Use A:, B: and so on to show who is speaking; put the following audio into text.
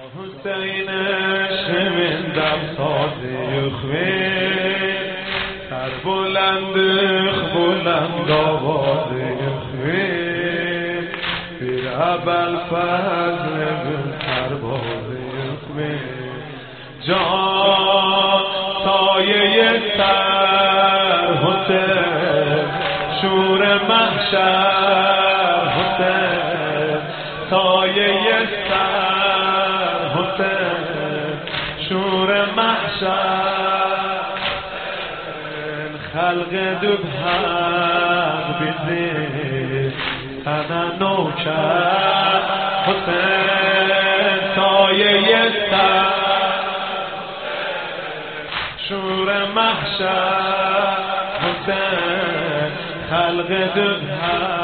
A: حسین من دم سازی خوین سر بلند آوازی خوین بیر ابل فضل من سربازی خوین جان سایه سر حسین شور محشر حسین سایه سر حسین شور محشر خلق دوب حق بیزی تنه نوکر حسین سایه سر شور محشر حسین خلق دوب حق